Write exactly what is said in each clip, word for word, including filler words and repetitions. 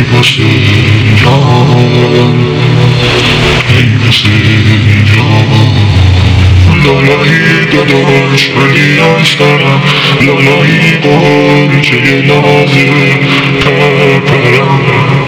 واسه جان، ای واسه جان. لالایی داداش ولی از دارم، لالایی قنچه نازه پرپرم،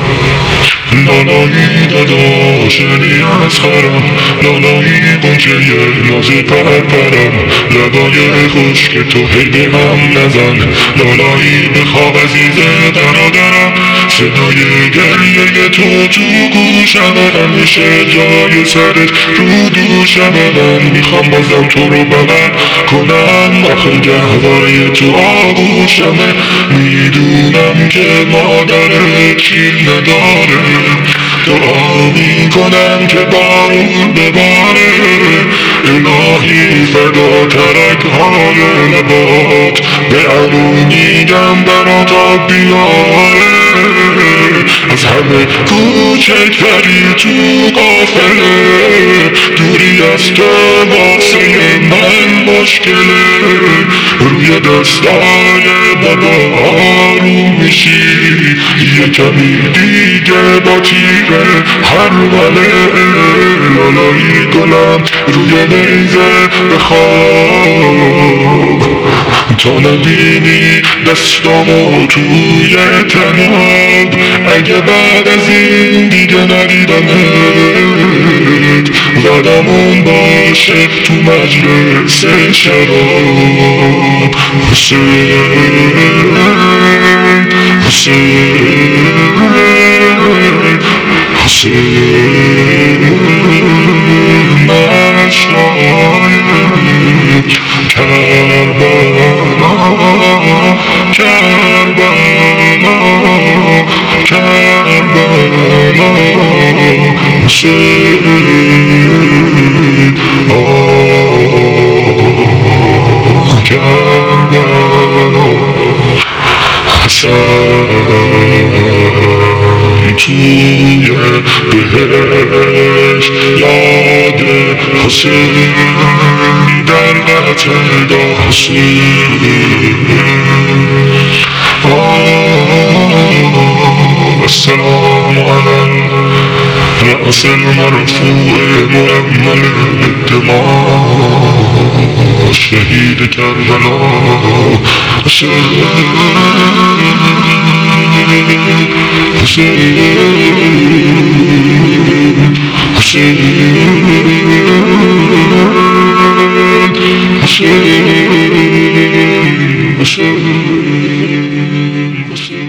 لالایی داداش ولی از خرم، لالایی قنچه نازه پرپرم. لبای خشک تو هی به هم نزن، لالایی بخواب عزیز برادرم. صدای گریه تو تو گوشمه، همیشه جای سرت رو دوشمه. من میخوام بازم تو رو بغل کنم، آخه گهواره تو آغوشمه. میدونم که مادرت شیر نداره، دعا میکنم که بارون بباره. الهی فدا ترک های لبات، به عمو میگم برات آب بیاره. از همه کوچکتری تو قافله، دوری از تو واسه من مشکله. روی دستای بابا آروم میشی، یه کمی دیگه با تیره هرمله. لالایی گلم روی نیزه بخواب، تا نبینی دستامو توی تناب. اگه بعد از این دیگه ندیدمت، یادمون باشه تو مجلس شراب. حسین حسین حسین مشتاق کربلا، کربلا، کربلا. حسین آه کربلا. حسن توی بهش یاد حسین در قتل حسین. السلام علی رأس المرفوع مؤمل الدماء، شهید کربلا. حسین حسین حسین حسین حسین حسین.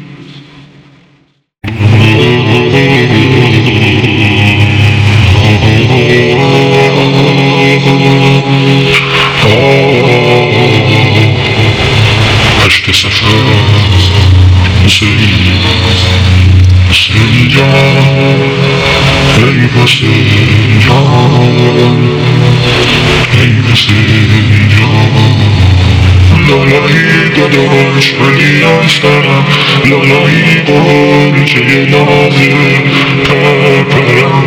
عشق سفر حسین حسین جان، ای حسین جان، ای حسین جان. لالایی داداش ولی از دارم، لالایی قنچه نازه پرپرم،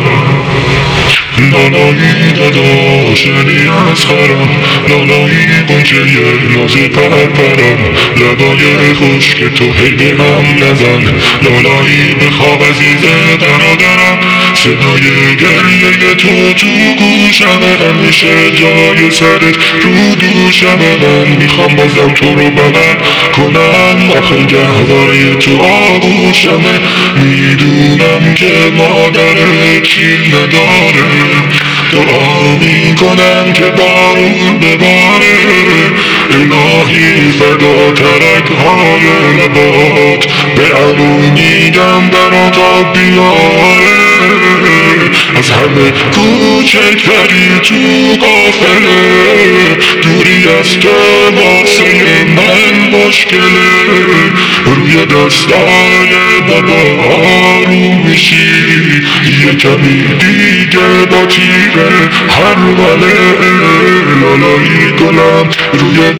لالایی داداش ولی از خرم، لالایی قنچه نازه پرپرم. لبای خشک تو هی به هم نزن، لالایی بخواب عزیز برادرم. صدای گریه تو تو گوشمه، همیشه جای سرت رو دوشمه. من میخوام بازم تو رو بغل کنم، آخه گهواره تو آغوشمه. میدونم که مادرت شیر نداره، دعا میکنم که بارون بباره. الهی فدا ترک های لبات، به عمو میگم برات آب بیاره. از همه کوچکتری تو قافله، دوری از تو واسه من مشکله. روی دستای بابا آروم میشی، یه کمی دیگه با تیره هرمله. لالایی گلم روی